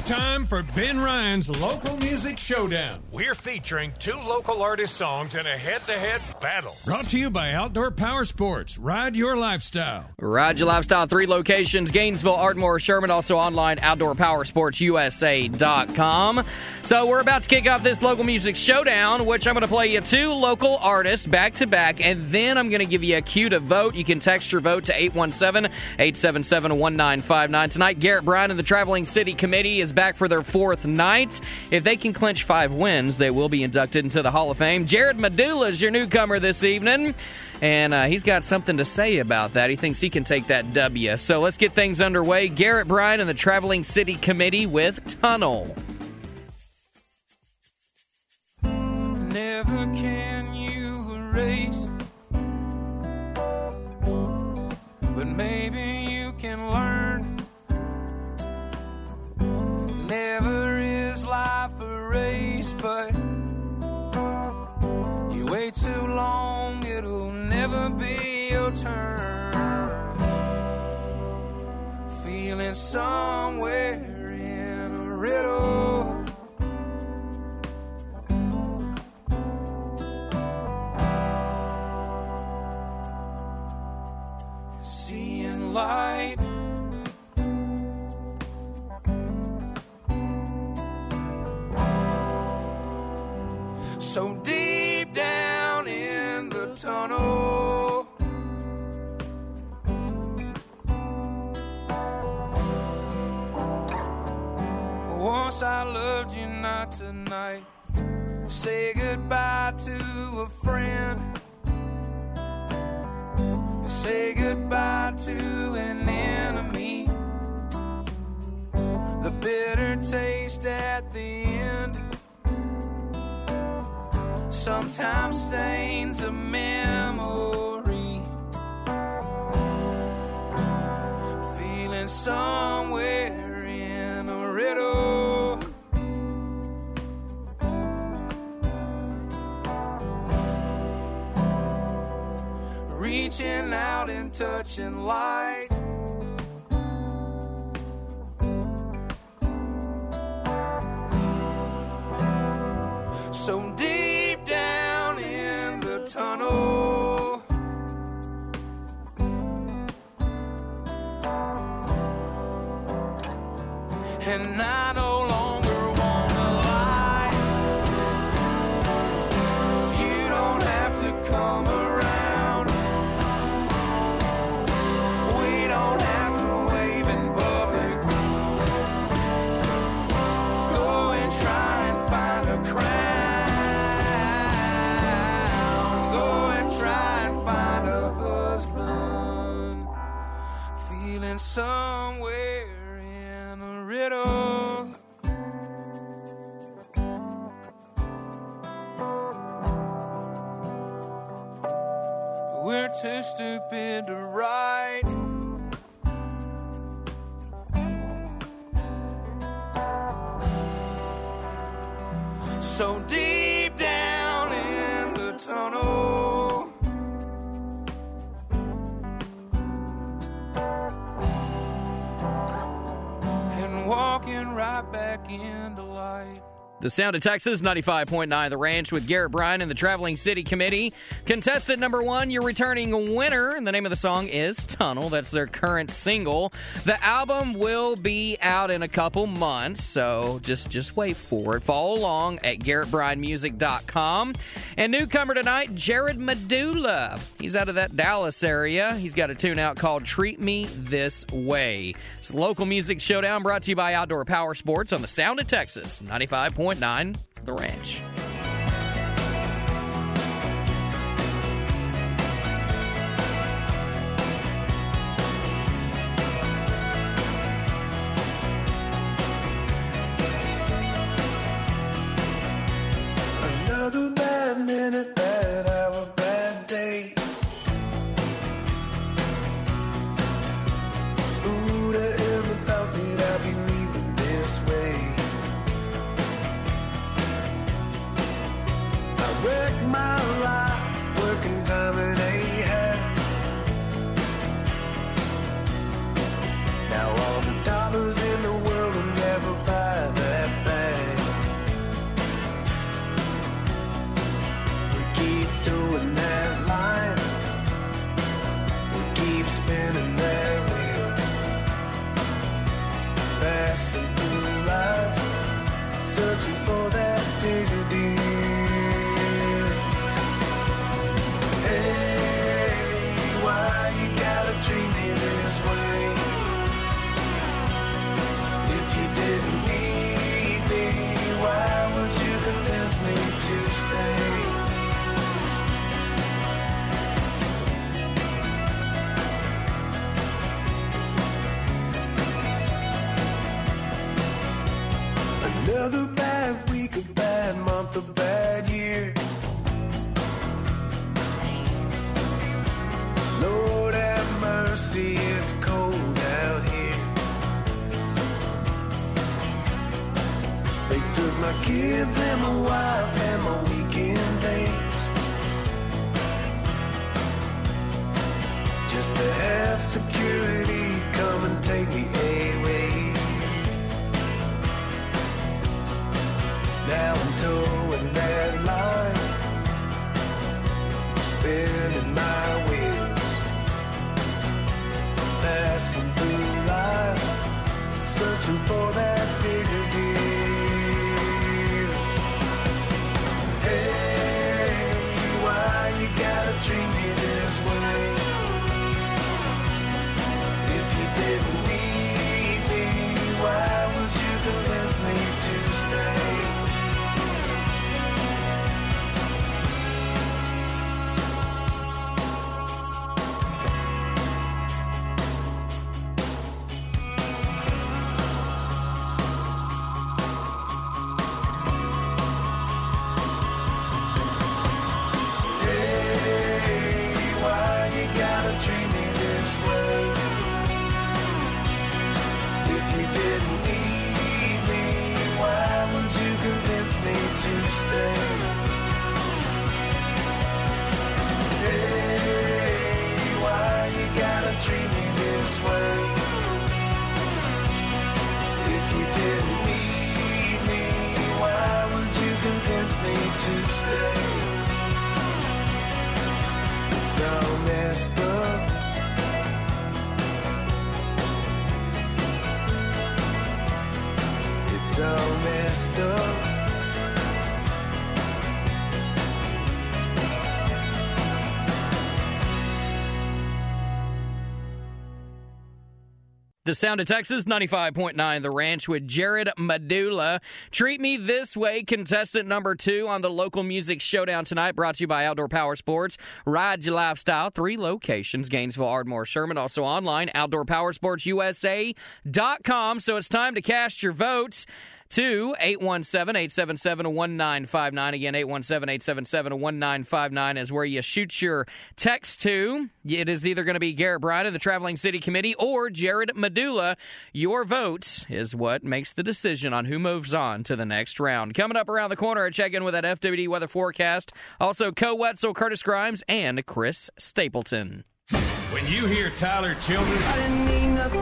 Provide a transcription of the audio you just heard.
time for Ben Ryan's Local Music Showdown. We're featuring two local artist songs in a head-to-head battle. Brought to you by Outdoor Power Sports. Ride your lifestyle. Ride your lifestyle. 3 locations: Gainesville, Ardmore, Sherman. Also online, OutdoorPowerSportsUSA.com. So we're about to kick off this Local Music Showdown, which I'm going to play you 2 local artists back-to-back, and then I'm going to give you a cue to vote. You can text your vote to 817-877-1959. Tonight, Garrett Bryan and the Traveling City Committee is back for their 4th night. If they can clinch 5 wins, they will be inducted into the Hall of Fame. Jared Medulla is your newcomer this evening, and he's got something to say about that. He thinks he can take that W. So let's get things underway. Garrett Bryan and the Traveling City Committee with Tunnel. Never can you erase, but maybe you can learn. Never is life a race, but you wait too long, it'll never be your turn. Feeling somewhere in a riddle, seeing light. So deep down in the tunnel, once I loved you, not tonight. Say goodbye to a friend, say goodbye to an enemy. The bitter taste at the end sometimes stains a memory. Feeling somewhere in a riddle, reaching out and touching light. So deep down in the tunnel, and I no longer wanna lie. You don't have to come around. We don't have to wave in public. Go and try and find a crowd. Feeling somewhere in a riddle, we're too stupid to write. So deep down in the tunnel, walking right back into light. The sound of Texas, 95.9 The Ranch with Garrett Bryan and the Traveling City Committee. Contestant number 1, your returning winner, and the name of the song is Tunnel. That's their current single. The album will be out in a couple months, so just wait for it. Follow along at GarrettBryanMusic.com. And newcomer tonight, Jared Medulla. He's out of that Dallas area. He's got a tune out called Treat Me This Way. It's Local Music Showdown brought to you by Outdoor Power Sports on the sound of Texas, 95.9 The Ranch. Another bad minute, bad hour, bad day. Who'd have ever thought that I'd be leaving this way? passing through life, searching for that bigger deal. Hey, why you gotta treat me this way? If you didn't need me, why would you convince me to stay? Another bad week, a bad month, a bad year. Lord have mercy, it's cold out here. They took my kids and my wife and my weekend days, just to have security come and take me away. Now I'm towing that line, spinning my wheels, passing through life, searching for that bigger deal. Hey, why you gotta treat me this way? If you didn't need me, why would you convince me to stay? The Sound of Texas, 95.9 The Ranch with Jared Medulla. Treat Me This Way, contestant number 2 on the local music showdown tonight, brought to you by Outdoor Power Sports. Ride your lifestyle, 3 locations, Gainesville, Ardmore, Sherman, also online, outdoorpowersportsusa.com. So it's time to cast your votes to 817-877-1959. Again, 817-877-1959 is where you shoot your text to. It is either going to be Garrett Bryan of the Traveling City Committee or Jared Medulla. Your vote is what makes the decision on who moves on to the next round. Coming up around the corner, a check-in with that FWD weather forecast. Also, Co Wetzel, Curtis Grimes, and Chris Stapleton. When you hear Tyler Childers, I didn't need nothing